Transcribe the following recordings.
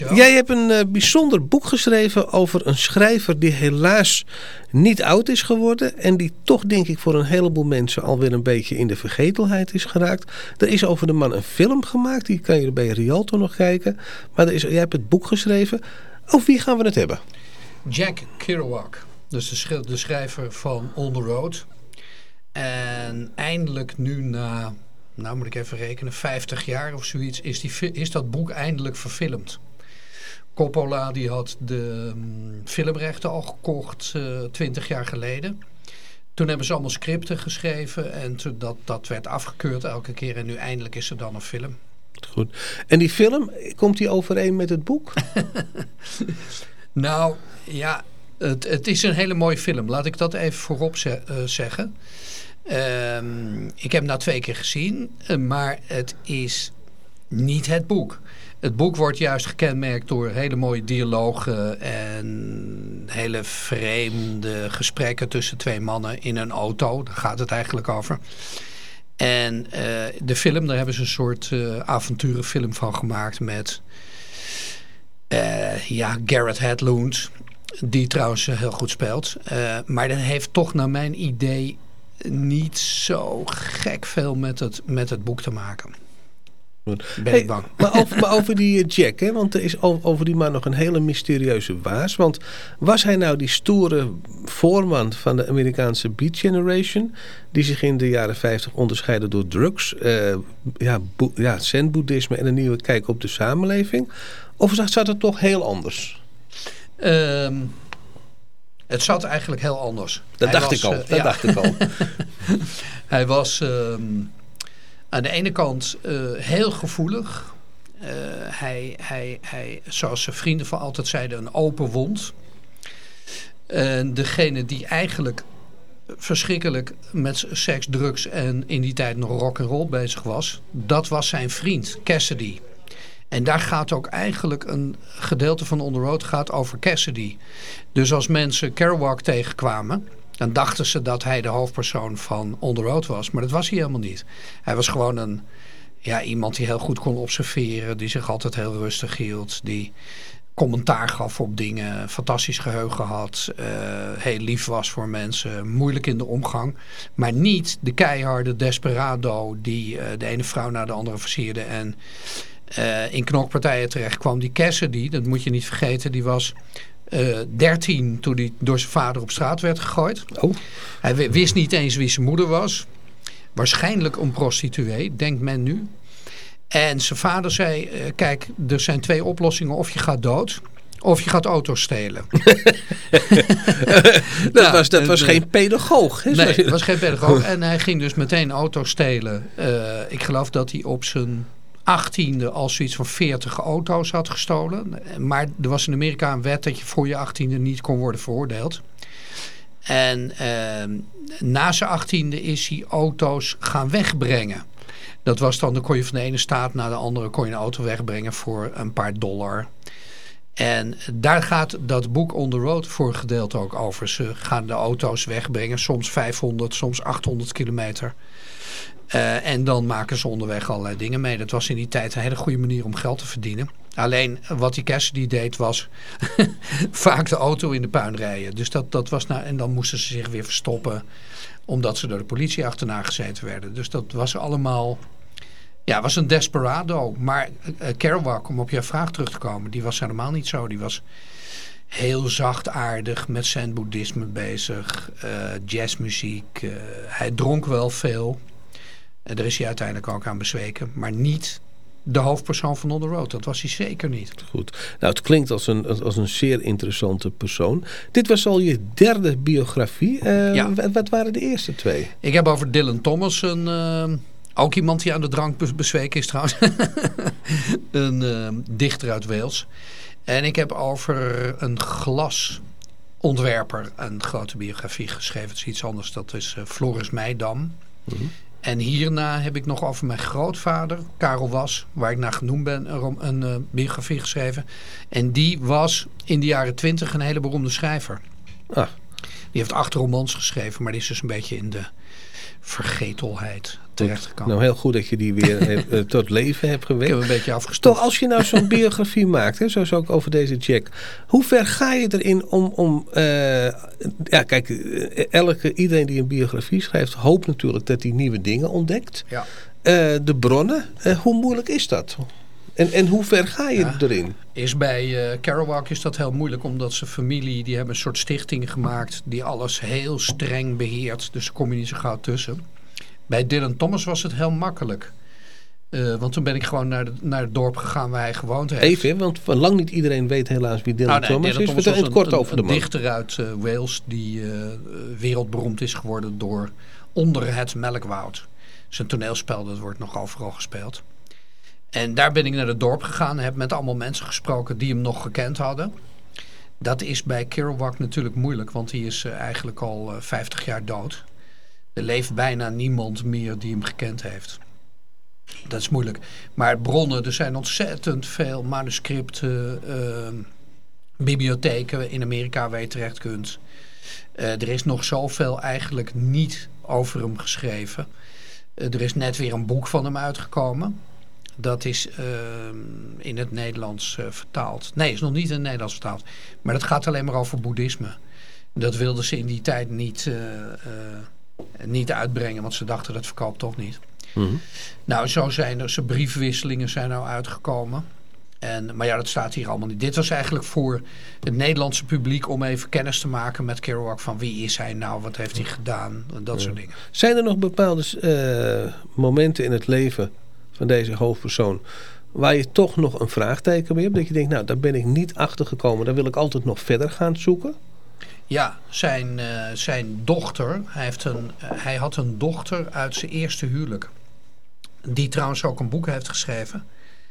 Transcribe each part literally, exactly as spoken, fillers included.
Ja. Jij hebt een uh, bijzonder boek geschreven over een schrijver die helaas niet oud is geworden. En die toch denk ik voor een heleboel mensen alweer een beetje in de vergetelheid is geraakt. Er is over de man een film gemaakt. Die kan je bij Rialto nog kijken. Maar er is, jij hebt het boek geschreven. Over wie gaan we het hebben? Jack Kerouac. Dus de, sch- de schrijver van On the Road. En eindelijk nu na, nou moet ik even rekenen, vijftig jaar of zoiets, is, die, is dat boek eindelijk verfilmd. Coppola die had de um, filmrechten al gekocht uh, twintig jaar geleden. Toen hebben ze allemaal scripten geschreven en to, dat, dat werd afgekeurd elke keer. En nu eindelijk is er dan een film. Goed. En die film, komt die overeen met het boek? Nou, ja, het, het is een hele mooie film. Laat ik dat even voorop ze, uh, zeggen. Um, ik heb hem nou twee keer gezien, uh, maar het is niet het boek. Het boek wordt juist gekenmerkt door hele mooie dialogen en hele vreemde gesprekken tussen twee mannen in een auto. Daar gaat het eigenlijk over. En uh, de film, daar hebben ze een soort uh, avonturenfilm van gemaakt met uh, ja, Garrett Hedlund, die trouwens heel goed speelt. Uh, maar dat heeft toch naar mijn idee niet zo gek veel met het, met het boek te maken. Ben ik bang. Hey, maar, over, maar over die Jack, hè? Want er is over die man nog een hele mysterieuze waas. Want was hij nou die stoere voorman van de Amerikaanse Beat Generation, die zich in de jaren vijftig onderscheidde door drugs, uh, ja, bo- ja, zen-boeddhisme en een nieuwe kijk op de samenleving? Of zat het toch heel anders? Um, het zat eigenlijk heel anders. Dat hij dacht was, ik al. Uh, dat ja. dacht ik al. Hij was um, aan de ene kant uh, heel gevoelig. Uh, hij, hij, hij, zoals zijn vrienden van altijd zeiden, een open wond. En degene die eigenlijk verschrikkelijk met seks, drugs en in die tijd nog rock'n'roll bezig was, dat was zijn vriend, Cassidy. En daar gaat ook eigenlijk een gedeelte van On the Road gaat over Cassidy. Dus als mensen Kerouac tegenkwamen, dan dachten ze dat hij de hoofdpersoon van On the Road was. Maar dat was hij helemaal niet. Hij was gewoon een, ja, iemand die heel goed kon observeren, die zich altijd heel rustig hield, die commentaar gaf op dingen, fantastisch geheugen had, uh, heel lief was voor mensen, moeilijk in de omgang. Maar niet de keiharde desperado die uh, de ene vrouw naar de andere versierde en Uh, in knokpartijen terecht kwam. Die Cassidy, dat moet je niet vergeten, die was uh, dertien toen hij door zijn vader op straat werd gegooid. Oh. Hij w- wist niet eens wie zijn moeder was. Waarschijnlijk een prostituee, denkt men nu. En zijn vader zei, uh, kijk, er zijn twee oplossingen. Of je gaat dood, of je gaat auto's stelen. dat nou, was, dat was uh, geen pedagoog. Hè? Nee, dat was geen pedagoog. En hij ging dus meteen auto's stelen. Uh, ik geloof dat hij op zijn achttiende al zoiets van veertig auto's had gestolen. Maar er was in Amerika een wet dat je voor je achttiende niet kon worden veroordeeld. En uh, na zijn achttiende is hij auto's gaan wegbrengen. Dat was dan, dan kon je van de ene staat naar de andere kon je een auto wegbrengen voor een paar dollar. En daar gaat dat boek On the Road voor een gedeelte ook over. Ze gaan de auto's wegbrengen, soms vijfhonderd, soms achthonderd kilometer. Uh, en dan maken ze onderweg allerlei dingen mee. Dat was in die tijd een hele goede manier om geld te verdienen. Alleen wat die Cassidy deed was vaak de auto in de puin rijden. Dus dat, dat was nou, en dan moesten ze zich weer verstoppen omdat ze door de politie achterna gezeten werden. Dus dat was allemaal, ja, was een desperado. Maar uh, Kerouac, om op jouw vraag terug te komen, die was helemaal niet zo. Die was heel zachtaardig met zen-boeddhisme bezig, uh, jazzmuziek. Uh, hij dronk wel veel. En daar is hij uiteindelijk ook aan bezweken. Maar niet de hoofdpersoon van On the Road. Dat was hij zeker niet. Goed. Nou, het klinkt als een, als een zeer interessante persoon. Dit was al je derde biografie. Uh, ja. w- wat waren de eerste twee? Ik heb over Dylan Thomas, een, uh, ook iemand die aan de drank be- bezweken is trouwens. een uh, dichter uit Wales. En ik heb over een glasontwerper een grote biografie geschreven. Het is iets anders. Dat is uh, Floris Meidam. Mm-hmm. En hierna heb ik nog over mijn grootvader, Karel Was, waar ik naar genoemd ben, een, een uh, biografie geschreven. En die was in de jaren twintig een hele beroemde schrijver. Ah. Die heeft acht romans geschreven, maar die is dus een beetje in de vergetelheid terechtgekomen. Nou, heel goed dat je die weer heb, uh, tot leven hebt gewekt. Ik heb een beetje afgestopt. Toch, als je nou zo'n biografie maakt, hè, zoals ook over deze Jack. Hoe ver ga je erin om... om uh, ja, kijk, elke, iedereen die een biografie schrijft, hoopt natuurlijk dat hij nieuwe dingen ontdekt. Ja. Uh, de bronnen, uh, hoe moeilijk is dat? En, en hoe ver ga je ja, erin? Is bij uh, Kerouac is dat heel moeilijk, omdat zijn familie, die hebben een soort stichting gemaakt die alles heel streng beheert. Dus daar kom je niet zo gauw tussen. Bij Dylan Thomas was het heel makkelijk. Uh, want toen ben ik gewoon naar, de, naar het dorp gegaan waar hij gewoond heeft. Even, want van lang niet iedereen weet helaas wie Dylan oh, nee, Thomas Dylan is. Thomas Vertel het kort een, over de man. Een dichter uit uh, Wales die uh, wereldberoemd is geworden door Onder het Melkwoud. Zijn toneelspel, dat wordt nog overal gespeeld. En daar ben ik naar het dorp gegaan en heb met allemaal mensen gesproken die hem nog gekend hadden. Dat is bij Kerouac natuurlijk moeilijk, want hij is uh, eigenlijk al uh, vijftig jaar dood. Er leeft bijna niemand meer die hem gekend heeft. Dat is moeilijk. Maar bronnen, er zijn ontzettend veel manuscripten, uh, bibliotheken in Amerika waar je terecht kunt. Uh, er is nog zoveel eigenlijk niet over hem geschreven. Uh, er is net weer een boek van hem uitgekomen. Dat is uh, in het Nederlands uh, vertaald. Nee, is nog niet in het Nederlands vertaald. Maar dat gaat alleen maar over boeddhisme. Dat wilden ze in die tijd niet, uh, uh, niet uitbrengen, want ze dachten dat verkoopt toch niet. Mm-hmm. Nou, zo zijn er, zijn briefwisselingen zijn nou uitgekomen. En, maar ja, dat staat hier allemaal niet. Dit was eigenlijk voor het Nederlandse publiek om even kennis te maken met Kerouac. Van wie is hij nou, wat heeft hij gedaan, dat ja. soort dingen. Zijn er nog bepaalde uh, momenten in het leven van deze hoofdpersoon waar je toch nog een vraagteken mee hebt? Dat je denkt, nou, daar ben ik niet achter gekomen. Daar wil ik altijd nog verder gaan zoeken. Ja, zijn, uh, zijn dochter, hij, heeft een, uh, hij had een dochter uit zijn eerste huwelijk. Die trouwens ook een boek heeft geschreven.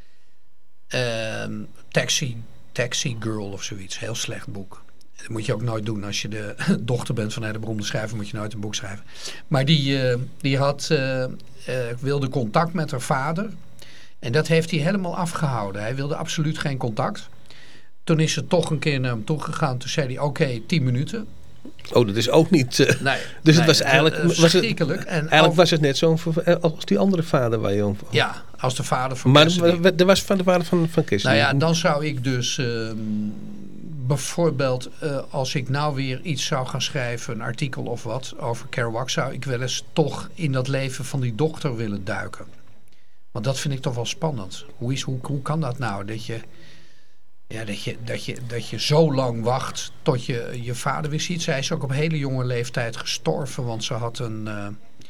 Uh, Taxi, Taxi Girl of zoiets. Heel slecht boek. Dat moet je ook nooit doen. Als je de dochter bent van een hele beroemde schrijver, moet je nooit een boek schrijven. Maar die, uh, die had, uh, uh, wilde contact met haar vader. En dat heeft hij helemaal afgehouden. Hij wilde absoluut geen contact. Toen is ze toch een keer naar hem toe gegaan. Toen zei hij, oké, okay, tien minuten. Oh, dat is ook niet... Uh, nee, dus nee, het was eigenlijk... Uh, was het, en eigenlijk ook, was het net zo als die andere vader waar je om... Ja, als de vader van maar Cassidy. Maar er was van de vader van, van Cassidy. Nou ja, dan zou ik dus... Uh, bijvoorbeeld, uh, als ik nou weer iets zou gaan schrijven... een artikel of wat over Kerouac... zou ik wel eens toch in dat leven van die dochter willen duiken. Want dat vind ik toch wel spannend. Hoe, is, hoe, hoe kan dat nou? Dat je... Ja, dat je, dat, je, dat je zo lang wacht tot je je vader weer ziet. Zij is ook op hele jonge leeftijd gestorven. Want ze had een, uh,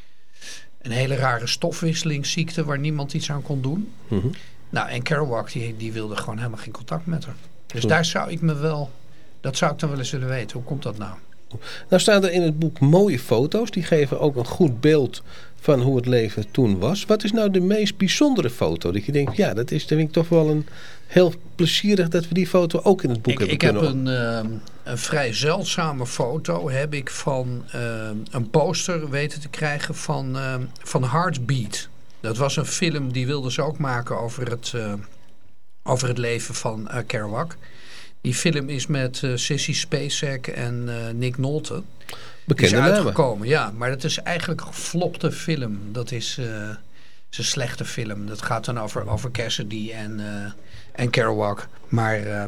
een hele rare stofwisselingsziekte waar niemand iets aan kon doen. Mm-hmm. Nou, en Kerouac die, die wilde gewoon helemaal geen contact met haar. Dus Goed. daar zou ik me wel... Dat zou ik dan wel eens willen weten. Hoe komt dat nou? Nou staan er in het boek mooie foto's. Die geven ook een goed beeld van hoe het leven toen was. Wat is nou de meest bijzondere foto? Dat je denkt, ja, dat is dat vind ik toch wel een heel plezierig dat we die foto ook in het boek ik, hebben ik kunnen. Ik heb een, uh, een vrij zeldzame foto heb ik van uh, een poster weten te krijgen van, uh, van Heartbeat. Dat was een film die wilden ze ook maken over het, uh, over het leven van uh, Kerouac. Die film is met uh, Sissy Spacek en uh, Nick Nolte. Bekende is namen. Uitgekomen, ja. Maar dat is eigenlijk een geflopte film. Dat is, uh, is een slechte film. Dat gaat dan over, over Cassidy en, uh, en Kerouac. Maar uh,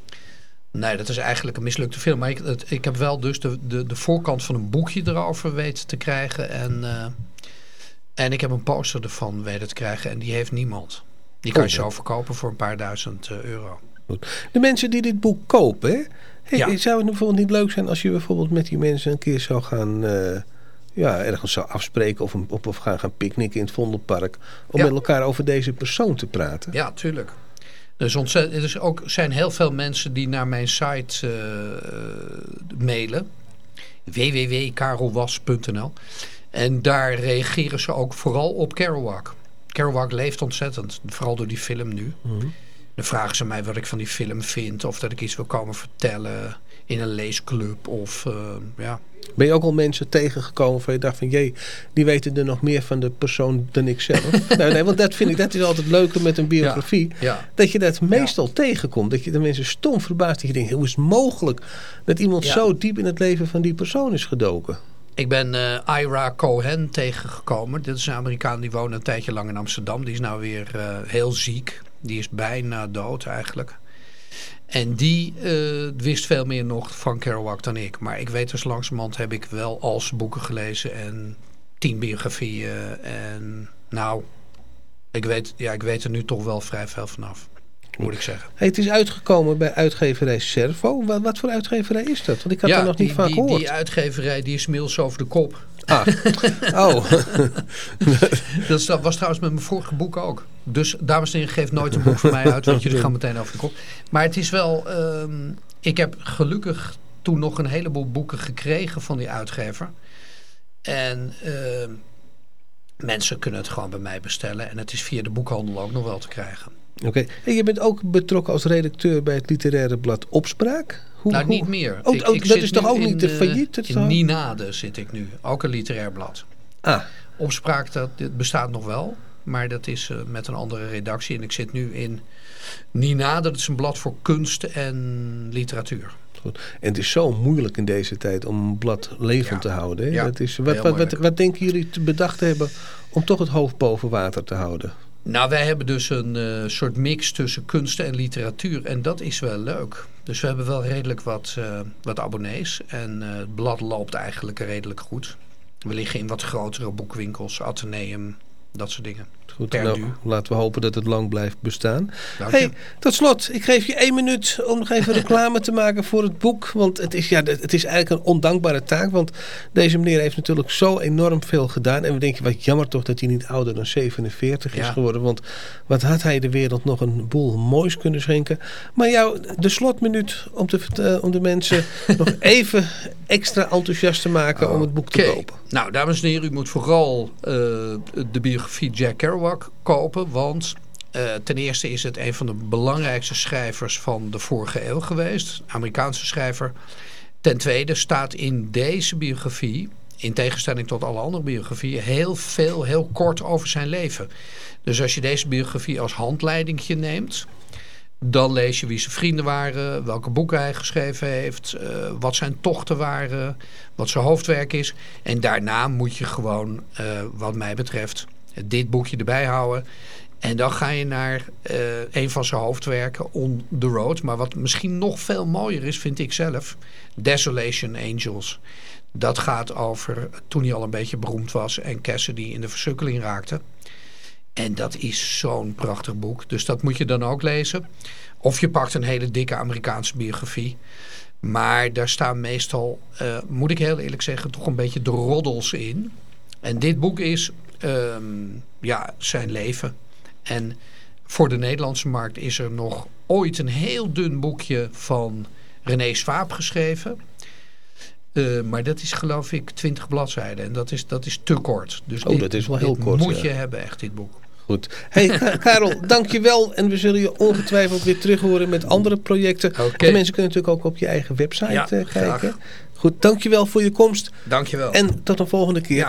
nee, dat is eigenlijk een mislukte film. Maar ik, het, ik heb wel dus de, de, de voorkant van een boekje erover weten te krijgen. En, uh, en ik heb een poster ervan weten te krijgen. En die heeft niemand. Die kan je zo verkopen voor een paar duizend uh, euro. De mensen die dit boek kopen, hè? Hey, ja. Zou het bijvoorbeeld niet leuk zijn als je bijvoorbeeld met die mensen een keer zou gaan, uh, ja, ergens zou afspreken of, een, of, of gaan, gaan picknicken in het Vondelpark, om ja. met elkaar over deze persoon te praten? Ja, tuurlijk. Dus ontzettend, er is ook, zijn heel veel mensen die naar mijn site uh, mailen. w w w punt karel was punt n l En daar reageren ze ook vooral op Kerouac. Kerouac leeft ontzettend, vooral door die film nu. Mm-hmm. Dan vragen ze mij wat ik van die film vind. Of dat ik iets wil komen vertellen in een leesclub. Of uh, ja. Ben je ook al mensen tegengekomen van je dacht van... jee, die weten er nog meer van de persoon dan ik zelf. nou, nee, want dat vind ik, dat is altijd leuker met een biografie. Ja, ja. Dat je dat meestal ja. tegenkomt. Dat je de mensen stom verbaast. Dat je denkt, hoe is het mogelijk dat iemand ja. zo diep in het leven van die persoon is gedoken? Ik ben uh, Ira Cohen tegengekomen. Dit is een Amerikaan die woonde een tijdje lang in Amsterdam. Die is nou weer uh, heel ziek. Die is bijna dood eigenlijk. En die uh, wist veel meer nog van Kerouac dan ik. Maar ik weet dus langzamerhand heb ik wel al zijn boeken gelezen. En tien biografieën. En nou, ik weet, ja, ik weet er nu toch wel vrij veel vanaf. Moet ik zeggen. Hey, het is uitgekomen bij uitgeverij Servo. Wat, wat voor uitgeverij is dat? Want ik had ja, er nog die, niet van die, gehoord. Die uitgeverij die is inmiddels over de kop. Ah, oh. Dat was trouwens met mijn vorige boek ook. Dus dames en heren, geef nooit een boek van mij uit, want jullie gaan meteen over de kop. Maar het is wel... Um, ik heb gelukkig toen nog een heleboel boeken gekregen van die uitgever. En uh, mensen kunnen het gewoon bij mij bestellen. En het is via de boekhandel ook nog wel te krijgen. Oké. Okay. En je bent ook betrokken als redacteur bij het literaire blad Opspraak? Hoe, nou, hoe? niet meer. Oh, ik, oh, ik dat is toch ook in, niet te failliet? In uh, Ninade zit ik nu. Ook een literair blad. Ah. Opspraak, dat, dit bestaat nog wel. Maar dat is uh, met een andere redactie. En ik zit nu in Ninade. Dat is een blad voor kunst en literatuur. Goed. En het is zo moeilijk in deze tijd om een blad levend ja. te houden. Hè? Ja, dat is, wat, wat, wat, wat denken jullie te bedacht hebben om toch het hoofd boven water te houden? Nou, wij hebben dus een uh, soort mix tussen kunst en literatuur. En dat is wel leuk. Dus we hebben wel redelijk wat, uh, wat abonnees. En uh, het blad loopt eigenlijk redelijk goed. We liggen in wat grotere boekwinkels, Atheneum, dat soort dingen. Goed, nou, laten we hopen dat het lang blijft bestaan. Dank hey, je. Tot slot, ik geef je één minuut om nog even reclame te maken voor het boek. Want het is, ja, het is eigenlijk een ondankbare taak. Want deze meneer heeft natuurlijk zo enorm veel gedaan. En we denken, wat jammer toch dat hij niet ouder dan zevenenveertig is ja. geworden. Want wat had hij de wereld nog een boel moois kunnen schenken. Maar jou, de slotminuut om, te, uh, om de mensen nog even extra enthousiast te maken oh, om het boek te okay. kopen. Nou, dames en heren, u moet vooral uh, de biografie Jack Kerouac kopen. Want uh, ten eerste is het een van de belangrijkste schrijvers van de vorige eeuw geweest. Amerikaanse schrijver. Ten tweede staat in deze biografie, in tegenstelling tot alle andere biografieën, heel veel, heel kort over zijn leven. Dus als je deze biografie als handleidingje neemt, dan lees je wie zijn vrienden waren, welke boeken hij geschreven heeft, uh, wat zijn tochten waren, wat zijn hoofdwerk is. En daarna moet je gewoon, uh, wat mij betreft, dit boekje erbij houden. En dan ga je naar uh, een van zijn hoofdwerken, On the Road. Maar wat misschien nog veel mooier is, vind ik zelf, Desolation Angels. Dat gaat over toen hij al een beetje beroemd was en Cassidy in de versukkeling raakte. En dat is zo'n prachtig boek. Dus dat moet je dan ook lezen. Of je pakt een hele dikke Amerikaanse biografie. Maar daar staan meestal, uh, moet ik heel eerlijk zeggen, toch een beetje de roddels in. En dit boek is um, ja, zijn leven. En voor de Nederlandse markt is er nog ooit een heel dun boekje van René Swaap geschreven. Uh, maar dat is geloof ik twintig bladzijden. En dat is, dat is te kort. Dus oh, dit, dat is wel heel dit kort. moet ja. je hebben, echt, dit boek. Goed. Hey Karel, dank je wel. En we zullen je ongetwijfeld weer terug horen met andere projecten. Okay. De mensen kunnen natuurlijk ook op je eigen website ja, uh, kijken. graag. Goed, dank je wel voor je komst. Dank je wel. En tot een volgende keer. Ja.